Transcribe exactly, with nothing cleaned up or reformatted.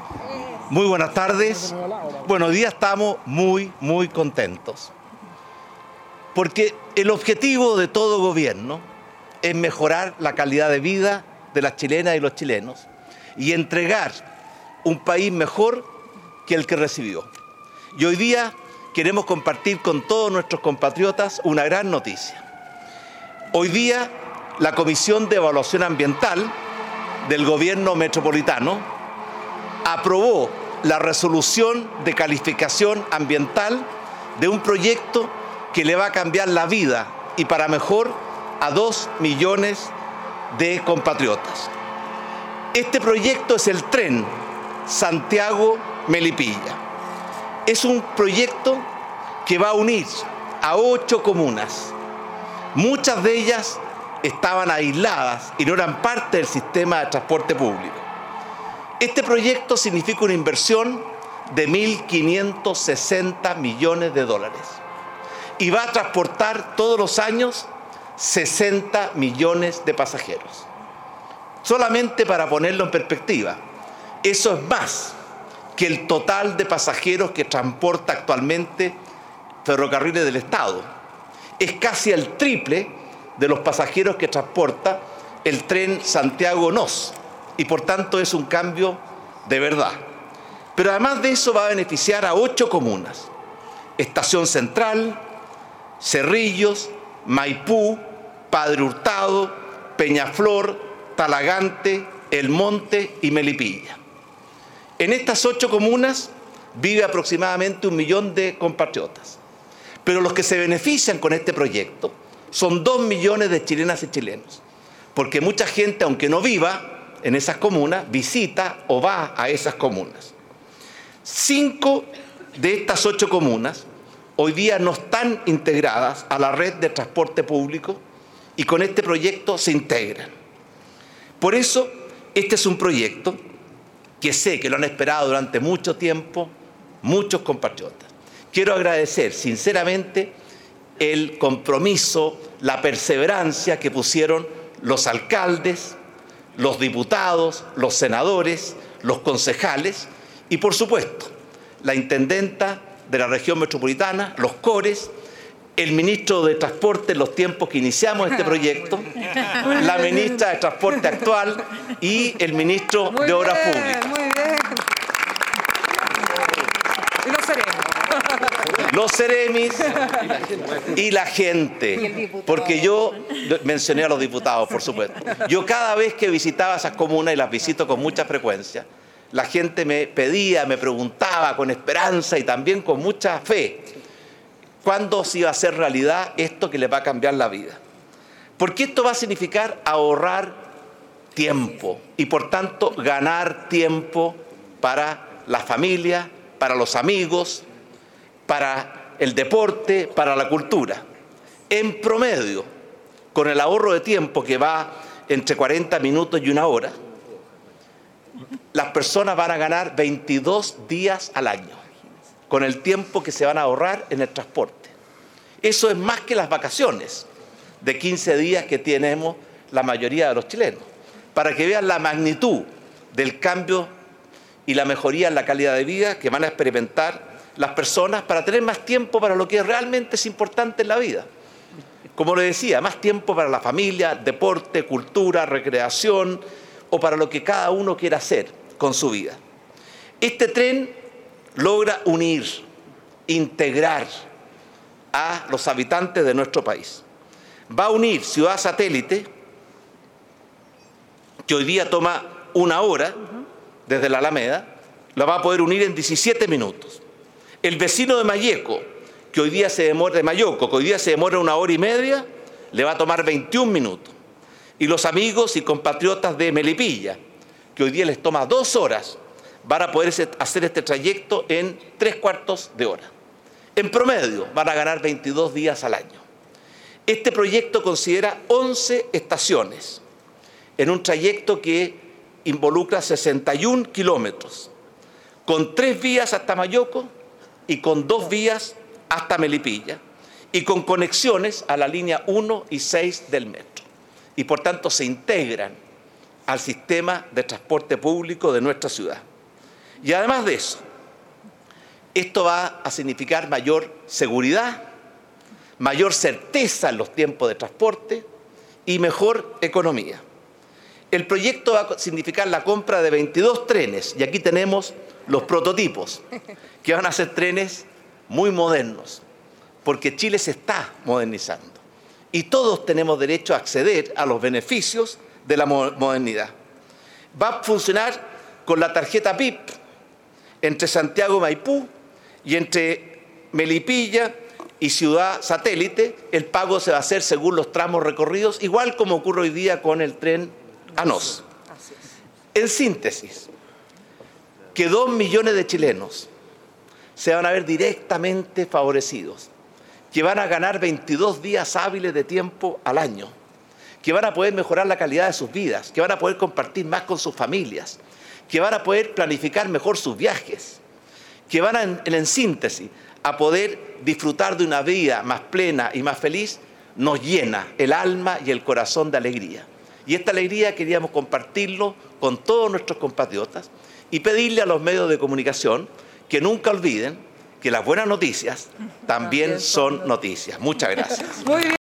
Muy buenas tardes. Bueno, hoy día estamos muy, muy contentos. Porque el objetivo de todo gobierno es mejorar la calidad de vida de las chilenas y los chilenos y entregar un país mejor que el que recibió. Y hoy día queremos compartir con todos nuestros compatriotas una gran noticia. Hoy día la Comisión de Evaluación Ambiental del Gobierno Metropolitano aprobó la resolución de calificación ambiental de un proyecto que le va a cambiar la vida y para mejor a dos millones de compatriotas. Este proyecto es el tren Santiago-Melipilla. Es un proyecto que va a unir a ocho comunas. Muchas de ellas estaban aisladas y no eran parte del sistema de transporte público. Este proyecto significa una inversión de mil quinientos sesenta millones de dólares y va a transportar todos los años sesenta millones de pasajeros. Solamente para ponerlo en perspectiva, eso es más que el total de pasajeros que transporta actualmente Ferrocarriles del Estado. Es casi el triple de los pasajeros que transporta el tren Santiago-Nos. Y por tanto es un cambio de verdad. Pero además de eso va a beneficiar a ocho comunas. Estación Central, Cerrillos, Maipú, Padre Hurtado, Peñaflor, Talagante, El Monte y Melipilla. En estas ocho comunas vive aproximadamente un millón de compatriotas. Pero los que se benefician con este proyecto son dos millones de chilenas y chilenos. Porque mucha gente, aunque no viva en esas comunas, visita o va a esas comunas. Cinco de estas ocho comunas hoy día no están integradas a la red de transporte público y con este proyecto se integran. Por eso, este es un proyecto que sé que lo han esperado durante mucho tiempo muchos compatriotas. Quiero agradecer sinceramente el compromiso, la perseverancia que pusieron los alcaldes, los diputados, los senadores, los concejales y, por supuesto, la intendenta de la región metropolitana, los CORES, el ministro de Transporte en los tiempos que iniciamos este proyecto, la ministra de Transporte actual y el ministro muy de Obras bien, Públicas. Muy bien. Y los serenos. Los seremis y la gente, porque yo mencioné a los diputados, por supuesto. Yo cada vez que visitaba esas comunas, y las visito con mucha frecuencia, la gente me pedía, me preguntaba con esperanza y también con mucha fe, ¿cuándo se iba a hacer realidad esto que les va a cambiar la vida? Porque esto va a significar ahorrar tiempo y por tanto ganar tiempo para la familia, para los amigos, para el deporte, para la cultura. En promedio, con el ahorro de tiempo que va entre cuarenta minutos y una hora, las personas van a ganar veintidós días al año, con el tiempo que se van a ahorrar en el transporte. Eso es más que las vacaciones de quince días que tenemos la mayoría de los chilenos, para que vean la magnitud del cambio y la mejoría en la calidad de vida que van a experimentar las personas para tener más tiempo para lo que realmente es importante en la vida. Como le decía, más tiempo para la familia, deporte, cultura, recreación o para lo que cada uno quiera hacer con su vida. Este tren logra unir, integrar a los habitantes de nuestro país. Va a unir Ciudad Satélite, que hoy día toma una hora desde la Alameda, la va a poder unir en diecisiete minutos. El vecino de Mayeco, que hoy día se demora, de Mayoco, que hoy día se demora una hora y media, le va a tomar veintiún minutos. Y los amigos y compatriotas de Melipilla, que hoy día les toma dos horas, van a poder hacer este trayecto en tres cuartos de hora. En promedio van a ganar veintidós días al año. Este proyecto considera once estaciones en un trayecto que involucra sesenta y un kilómetros, con tres vías hasta Mayoco y con dos vías hasta Melipilla, y con conexiones a la línea uno y seis del metro. Y por tanto se integran al sistema de transporte público de nuestra ciudad. Y además de eso, esto va a significar mayor seguridad, mayor certeza en los tiempos de transporte y mejor economía. El proyecto va a significar la compra de veintidós trenes, y aquí tenemos los prototipos, que van a ser trenes muy modernos, porque Chile se está modernizando y todos tenemos derecho a acceder a los beneficios de la modernidad. Va a funcionar con la tarjeta P I P entre Santiago y Maipú, y entre Melipilla y Ciudad Satélite el pago se va a hacer según los tramos recorridos, igual como ocurre hoy día con el tren A N O S. En síntesis, que dos millones de chilenos se van a ver directamente favorecidos, que van a ganar veintidós días hábiles de tiempo al año, que van a poder mejorar la calidad de sus vidas, que van a poder compartir más con sus familias, que van a poder planificar mejor sus viajes, que van a, en, en síntesis, a poder disfrutar de una vida más plena y más feliz, nos llena el alma y el corazón de alegría. Y esta alegría queríamos compartirlo con todos nuestros compatriotas y pedirle a los medios de comunicación que nunca olviden que las buenas noticias también son noticias. Muchas gracias. Muy bien.